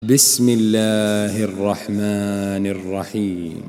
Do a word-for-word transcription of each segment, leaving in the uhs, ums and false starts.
بسم الله الرحمن الرحيم.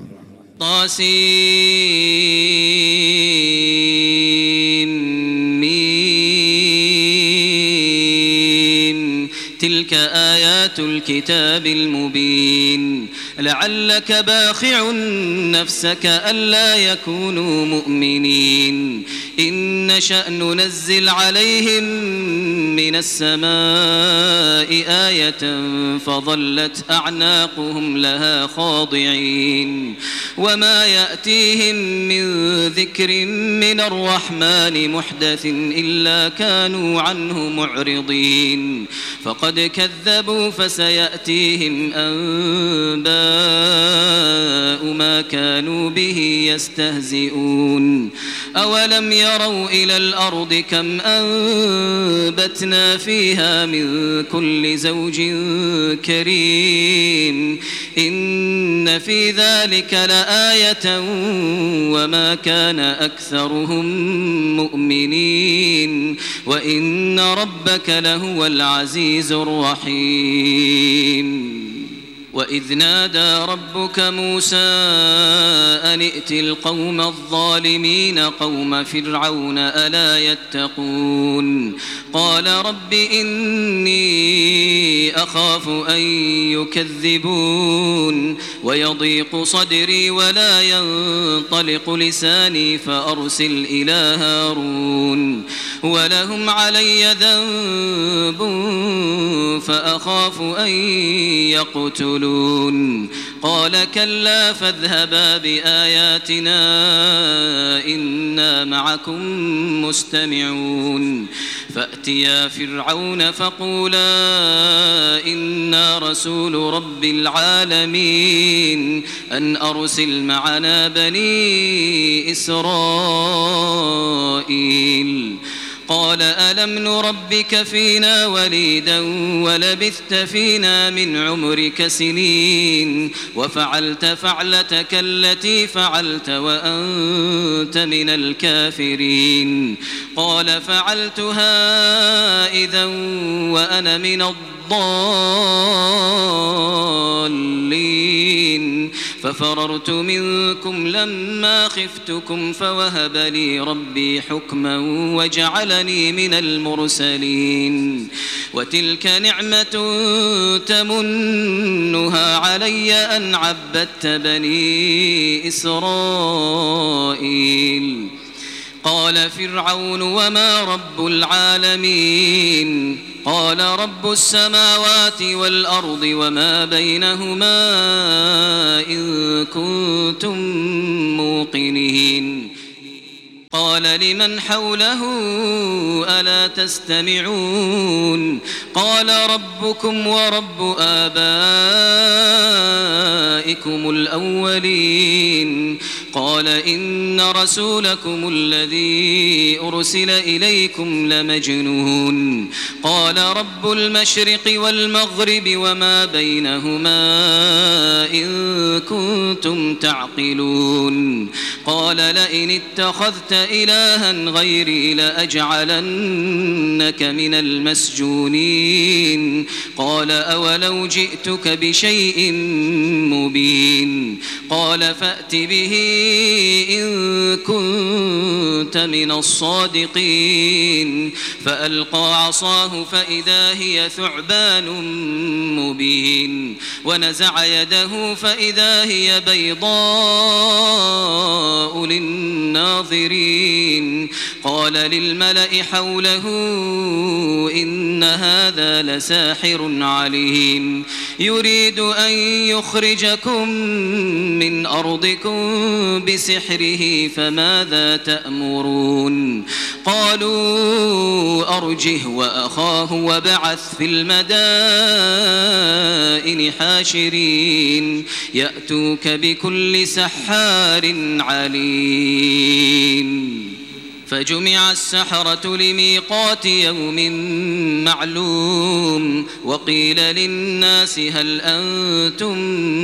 طاسيم. تلك آيات الكتاب المبين. لعلك باخع نفسك ألا يكونوا مؤمنين إن نشأ ننزل عليهم من السماء آية فظلت أعناقهم لها خاضعين وما يأتيهم من ذكر من الرحمن محدث إلا كانوا عنه معرضين فقد كذبوا فسيأتيهم أنباء ما كانوا به يستهزئون أولم يروا إلى الأرض كم أنبتنا فيها من كل زوج كريم إن في ذلك لآية وما كان أكثرهم مؤمنين وإن ربك لهو العزيز الرحيم. وإذ نادى ربك موسى أن ائت القوم الظالمين قوم فرعون ألا يتقون قال رب إني أخاف أن يكذبون ويضيق صدري ولا ينطلق لساني فأرسل إلى هارون ولهم علي ذنب فأخاف أن يقتلون قال كلا فاذهبا بآياتنا إنا معكم مستمعون فأتيا فرعون فقولا إنا رسول رب العالمين أن أرسل معنا بني إسرائيل قال ألم نربك فينا وليدا ولبثت فينا من عمرك سنين وفعلت فعلتك التي فعلت وأنت من الكافرين قال فعلتها إذا وأنا من الضالين ففررت منكم لما خفتكم فوهب لي ربي حكما وجعلني من المرسلين وتلك نعمة تمنها علي أن عبدت بني إسرائيل قال فرعون وما رب العالمين قال رب السماوات والأرض وما بينهما إن كنتم موقنين قال لمن حوله ألا تستمعون قال ربكم ورب آبائكم الأولين قال إن رسولكم الذي أرسل إليكم لمجنون قال رب المشرق والمغرب وما بينهما إن كنتم تعقلون قال لئن اتخذت إلها غيري لأجعلنك من المسجونين قال أولو جئتك بشيء مبين قال فأت به إن كنت من الصادقين فألقى عصاه فإذا هي ثعبان مبين ونزع يده فإذا هي بيضاء للناظرين قال للملأ حوله إن هذا لساحر عليم يريد أن يخرجكم من أرضكم بسحره فماذا تأمرون قالوا أرجه وأخاه وبعث في المدائن حاشرين يأتوك بكل سحار عليم فجمع السحرة لميقات يوم معلوم وقيل للناس هل أنتم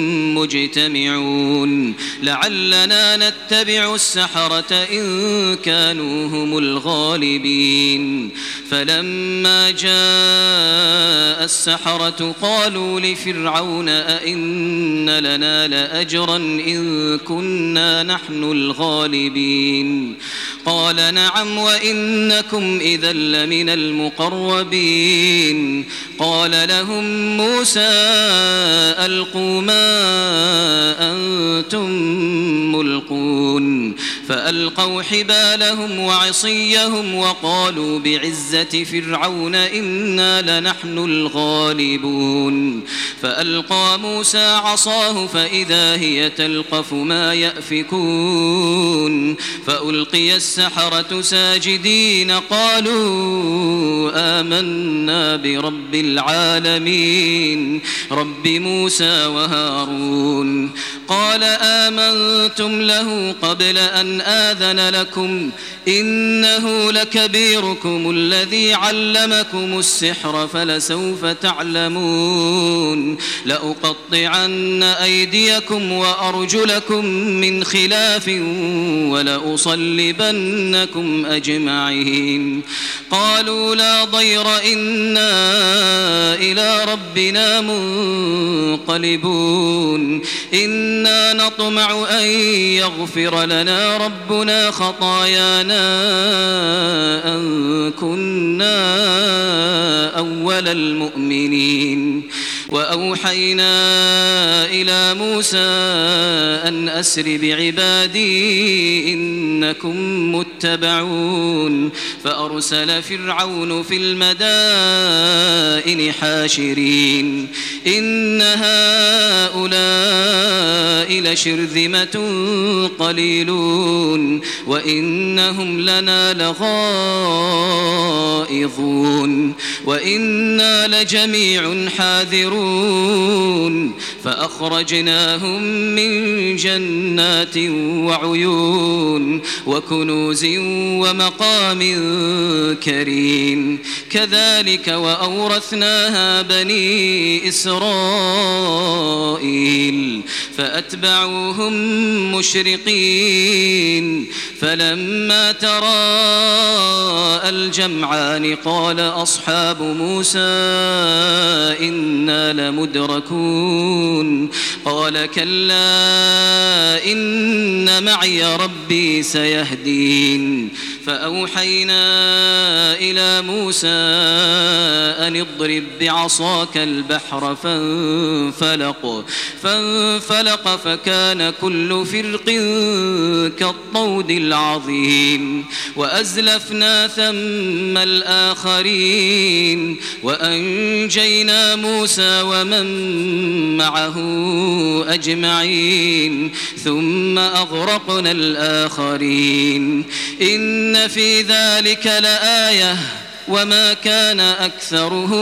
مجتمعون لعلنا نتبع السحرة إن كانوا هم الغالبين فلما جاء السحرة قالوا لفرعون أئن لنا لأجرا إن كنا نحن الغالبين قال نعم وإنكم إذا لمن المقربين قال لهم موسى ألقوا ما أنتم ملقون فألقوا حبالهم وعصيهم وقالوا بعزة فرعون إنا لنحن الغالبون فألقى موسى عصاه فإذا هي تلقف ما يأفكون فألقي السحرة ساجدين قالوا آمنا برب العالمين رب موسى وهارون قال آمنتم له قبل أن آذن لكم إنه لكبيركم الذي علمكم السحر فلسوف تعلمون لأقطعن أيديكم وأرجلكم من خلاف ولأصلبنكم أجمعين قالوا لا ضير إنا إلى ربنا منقلبون إنا نطمع أن يغفر لنا ربنا خطايانا أن كنا أول المؤمنين وأوحينا إلى موسى أن أسر بعبادي إنكم متبعون فأرسل فرعون في المدائن حاشرين إن هؤلاء لشرذمة قليلون وإنهم لنا لغائظون وإنا لجميع حاذرون فأخرجناهم من جنات وعيون وكنوز ومقام كريم كذلك وأورثناها بني إسرائيل فأتبعوهم مشرقين فلما تراءى الجمعان قال أصحاب موسى إنا لمدركون قال كلا إن معي ربي سيهدين فأوحينا إلى موسى أن اضرب بعصاك البحر فانفلق فانفلق فكان كل فرق كالطود العظيم وأزلفنا ثم الآخرين وأنجينا موسى ومن معه أجمعين ثم أغرقنا الآخرين إن في ذلك لآية وما كان أكثرهم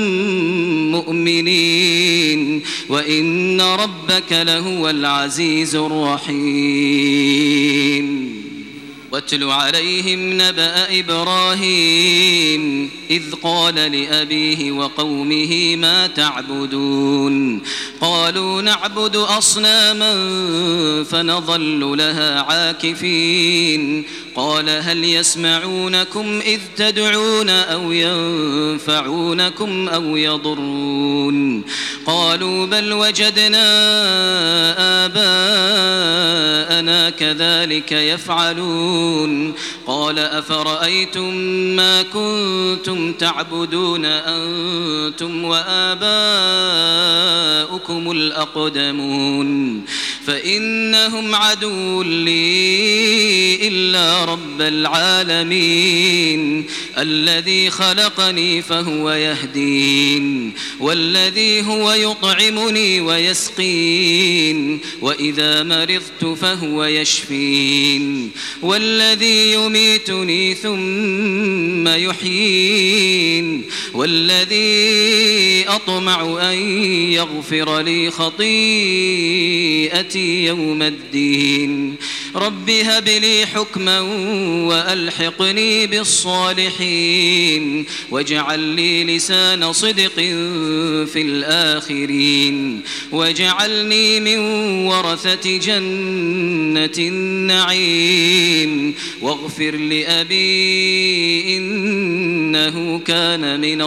مؤمنين وإن ربك لهو العزيز الرحيم واتل عليهم نبأ إبراهيم إذ قال لأبيه وقومه ما تعبدون قالوا نعبد أصناما فنظل لها عاكفين قال هل يسمعونكم إذ تدعون أو ينفعونكم أو يضرون قالوا بل وجدنا آباءنا كذلك يفعلون قال أفرأيتم ما كنتم تعبدون أنتم وآباؤكم الأقدمون فإنهم عدو لي إلا رب العالمين الذي خلقني فهو يهدين والذي هو يطعمني ويسقين وإذا مرضت فهو يشفين والذي يميتني ثم يحيين والذي أطمع أن يغفر لي خطيئتي تحيتي يوم الدين رب هب لي حكما وألحقني بالصالحين واجعل لي لسان صدق في الآخرين واجعلني من ورثة جنة النعيم واغفر لأبي إنه كان من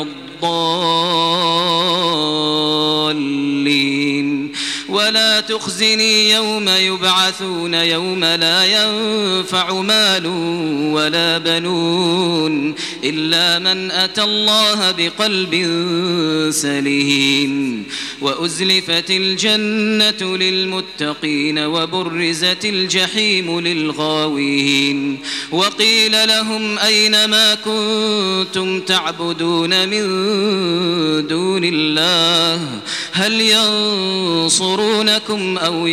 الضالين ولا تخزني يوم يبعثون يوم لا ينفع مال ولا بنون إلا من أتى الله بقلب سليم وأزلفت الجنة للمتقين وبرزت الجحيم للغاوين وقيل لهم أين ما كنتم تعبدون من دون الله هل ينصرونكم أو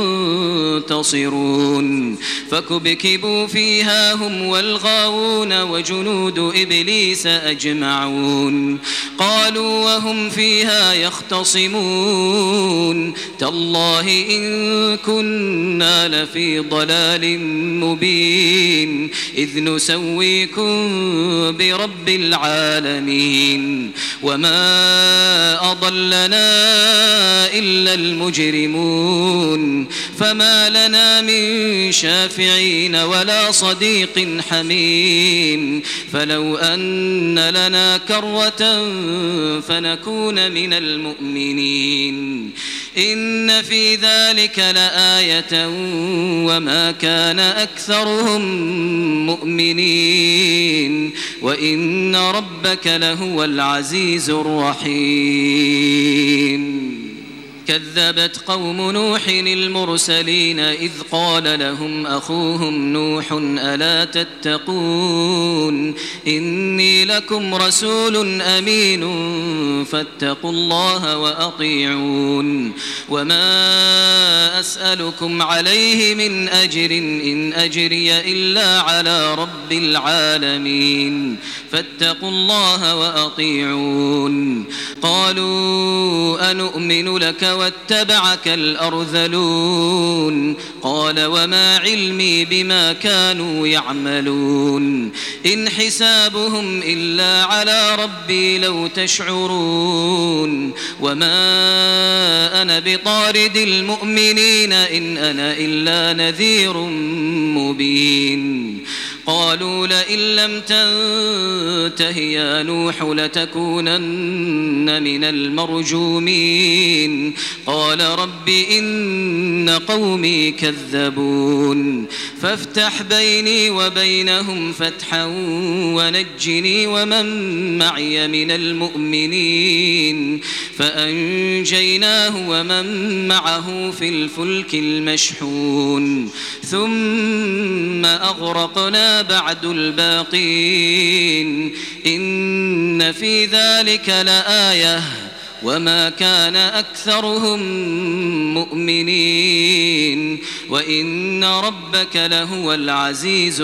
ينتصرون فكبكبوا فيها هم والغاوون وجنود إبليس أجمعون قالوا وهم فيها يختصمون تالله إن كنا لفي ضلال مبين إذ نسويكم برب العالمين وما أضلنا إلا المجرمون فما لنا من شافعين ولا صديق حميم فلو أن لنا كرة فنكون من المؤمنين إن في ذلك لآية وما كان أكثرهم مؤمنين وإن ربك لهو العزيز الرحيم كذبت قوم نوح المرسلين إذ قال لهم أخوهم نوح ألا تتقون إني لكم رسول أمين فاتقوا الله وأطيعون وما أسألكم عليه من أجر إن أجري إلا على رب العالمين فاتقوا الله وأطيعون قالوا أنؤمن لك واتبعك الأرذلون قال وما علمي بما كانوا يعملون إن حسابهم إلا على ربي لو تشعرون وما أنا بطارد المؤمنين إن أنا إلا نذير مبين قالوا لئن لم تنته يا نوح لتكونن من المرجومين قال رب إن قومي كذبون فافتح بيني وبينهم فتحا ونجني ومن معي من المؤمنين فأنجيناه ومن معه في الفلك المشحون ثم أغرقنا بعد الباقين إن في ذلك لآية وما كان أكثرهم مؤمنين وإن ربك لهو العزيز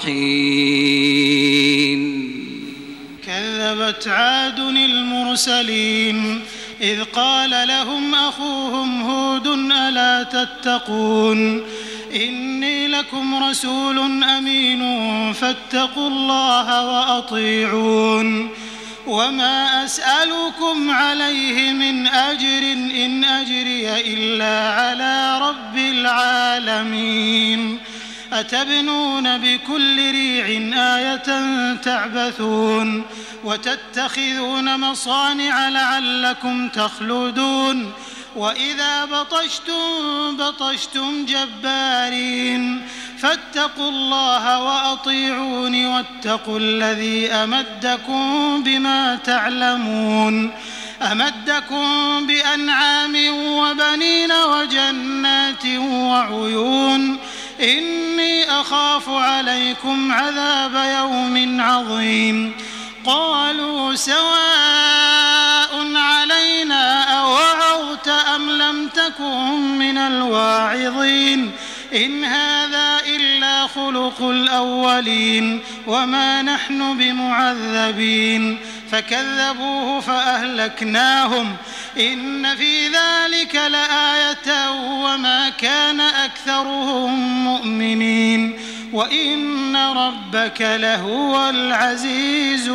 الرحيم كذبت عاد المرسلين إذ قال لهم أخوهم هود ألا تتقون إني لكم رسول أمين فاتقوا الله وأطيعون وما أسألكم عليه من أجر إن أجري إلا على رب العالمين أتبنون بكل ريع آية تعبثون وتتخذون مصانع لعلكم تخلدون وإذا بطشتم بطشتم جبارين فاتقوا الله وأطيعون واتقوا الذي أمدكم بما تعلمون أمدكم بأنعام وبنين وجنات وعيون إني أخاف عليكم عذاب يوم عظيم قالوا سواء علينا أوعظت أم لم تكن من الواعظين إن هذا إلا خلق الأولين وما نحن بمعذبين فكذبوه فأهلكناهم إن في ذلك لآية وما كان أكثرهم مؤمنين وإن ربك لهو العزيز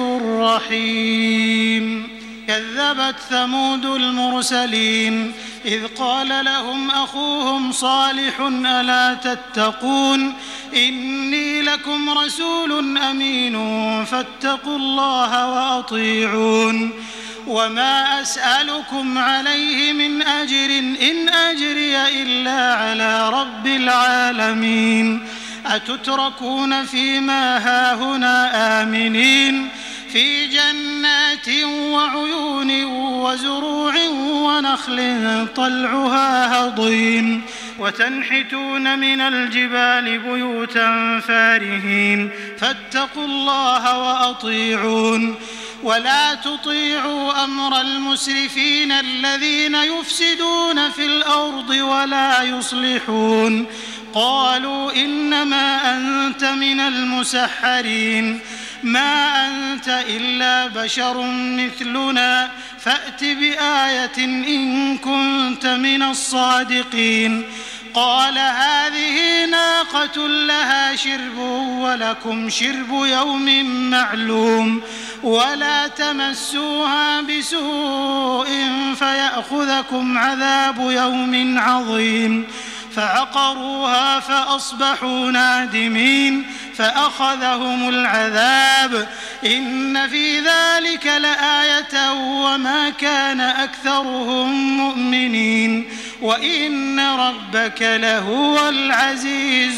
الرحيم. كذبت ثمود المرسلين إذ قال لهم أخوهم صالح ألا تتقون إني لكم رسول أمين فاتقوا الله وأطيعون وما أسألكم عليه من أجر إن أجري إلا على رب العالمين. أتتركون فيما هاهنا آمنين في جنات وعيون وزروع ونخل طلعها هضيم وتنحتون من الجبال بيوتا فارهين فاتقوا الله وأطيعون ولا تطيعوا أمر المسرفين الذين يفسدون في الأرض ولا يصلحون. قالوا إنما أنت من المسحرين ما أنت إلا بشر مثلنا فأت بآية إن كنت من الصادقين. قال هذه ناقة لها شرب ولكم شرب يوم معلوم ولا تمسوها بسوء فيأخذكم عذاب يوم عظيم. فعقروها فأصبحوا نادمين فأخذهم العذاب إن في ذلك لآية وما كان أكثرهم مؤمنين وإن ربك لهو العزيز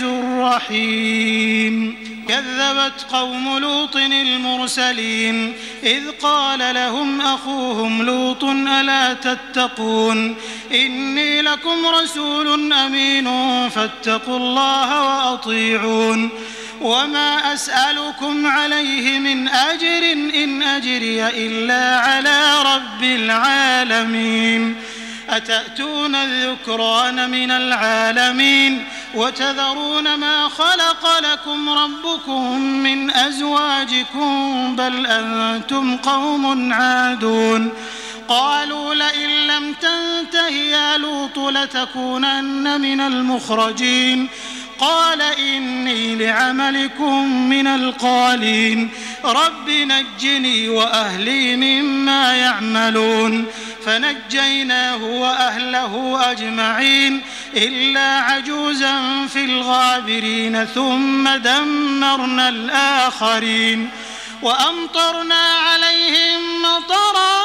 الرحيم. كذبت قوم لوط المرسلين إذ قال لهم أخوهم لوط ألا تتقون إني لكم رسول أمين فاتقوا الله وأطيعون وما أسألكم عليه من أجر إن أجري إلا على رب العالمين. أتأتون الذكران من العالمين وتذرون ما خلق لكم ربكم من أزواجكم بل أنتم قوم عادون. قالوا لئن لم تنته يا لوط لتكونن من المخرجين. قال إني لعملكم من القالين رب نجني وأهلي مما يعملون. فنجيناه وأهله أجمعين إلا عجوزا في الغابرين ثم دمرنا الآخرين وأمطرنا عليهم مطرا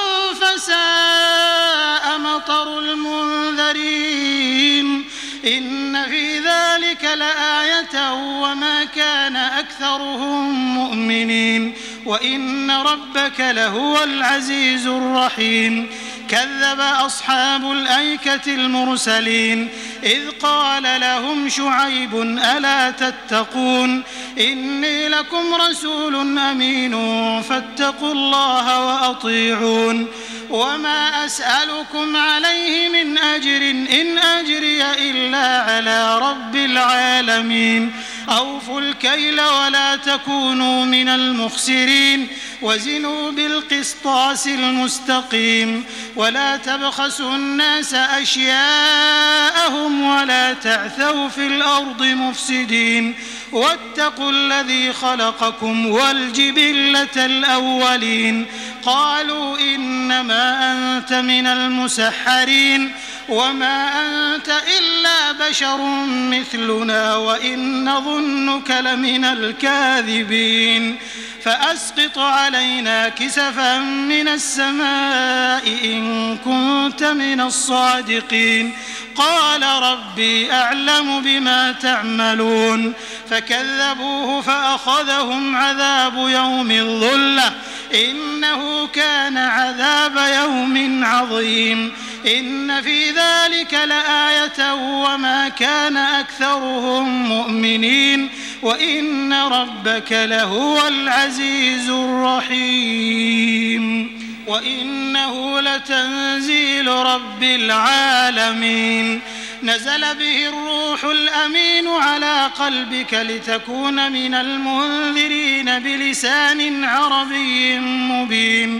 فساء مطر المنذرين. إن في ذلك لآية وما كان أكثرهم مؤمنين وإن ربك لهو العزيز الرحيم. كذب أصحاب الأيكة المرسلين إذ قال لهم شعيب ألا تتقون إني لكم رسول أمين فاتقوا الله وأطيعون وما أسألكم عليه من أجر إن أجري إلا على رب العالمين. أوفوا الكيل ولا تكونوا من المخسرين وزنوا بالقسطاس المستقيم ولا تبخسوا الناس أشياءهم ولا تعثوا في الأرض مفسدين واتقوا الذي خلقكم والجبلة الأولين. قالوا إنما أنت من المسحرين وما أنت إلا بشر مثلنا وإن نظنك لمن الكاذبين. فأسقط علينا كسفا من السماء إن كنت من الصادقين. قال ربي أعلم بما تعملون. فكذبوه فأخذهم عذاب يوم الظلة إنه كان عذاب يوم عظيم. إن في ذلك لآية وما كان أكثرهم مؤمنين وإن ربك لهو العزيز الرحيم. وإنه لتنزيل رب العالمين نزل به الروح الأمين على قلبك لتكون من المنذرين بلسان عربي مبين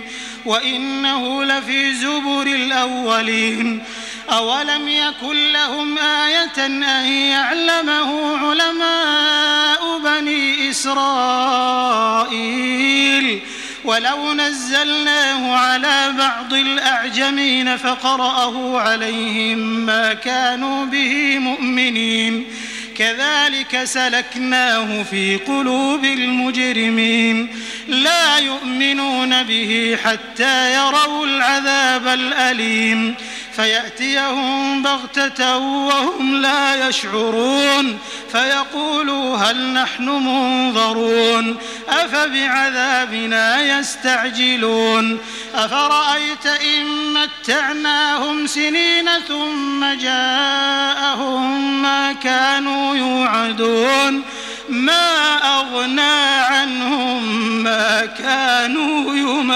وإنه لفي زبر الأولين أولم يكن لهم آية أن يعلمه علماء بني إسرائيل ولو نزلناه على بعض الأعجمين فقرأه عليهم ما كانوا به مؤمنين كذلك سلكناه في قلوب المجرمين لا يؤمنون به حتى يروا العذاب الأليم فيأتيهم بغتة وهم لا يشعرون فيقولوا هل نحن منظرون أفبعذابنا يستعجلون أفرأيت إن متعناهم سنين ثم جاءهم ما كانوا يوعدون ما أغنى عنهم ما كانوا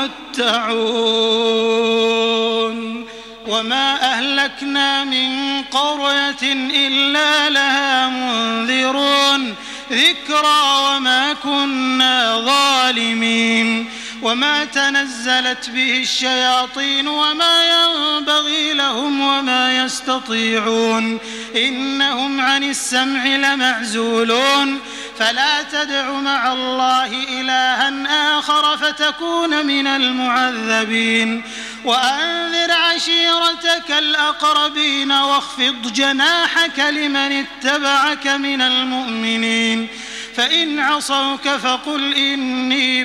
يمتعون وما أهلكنا من قرية إلا لها منذرون ذكرى وما كنا ظالمين وما تنزلت به الشياطين وما ينبغي لهم وما يستطيعون إنهم عن السمع لمعزولون فلا تدع مع الله إلها آخر فتكون من المعذبين وأنذر عشيرتك الأقربين واخفض جناحك لمن اتبعك من المؤمنين فإن عصوك فقل إني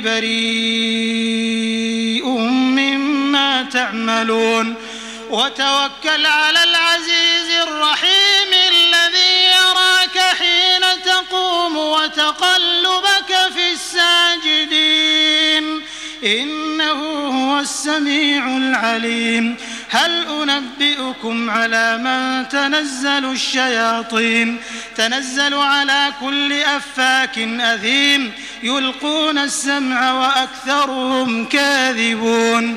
بريء مما تعملون وتوكل على العزيز الرحيم الذي يراك حين تقوم وتقلبك في الساجدين إنه هو السميع العليم هل أنبئكم على من تنزل الشياطين تنزل على كل أفاك أثيم يلقون السمع وأكثرهم كاذبون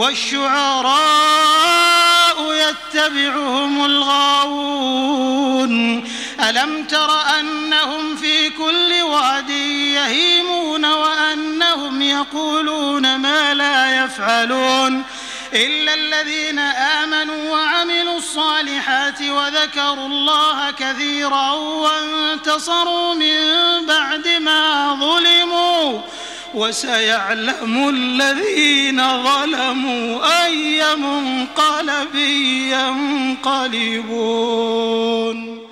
والشعراء يتبعهم الغاوون ألم تر أنهم في كل واد يهيمون وأنهم يقولون ما لا يفعلون إلا الذين آمنوا وعملوا الصالحات وذكروا الله كثيرا وانتصروا من بعد ما ظلموا وسيعلم الذين ظلموا أي منقلب ينقلبون.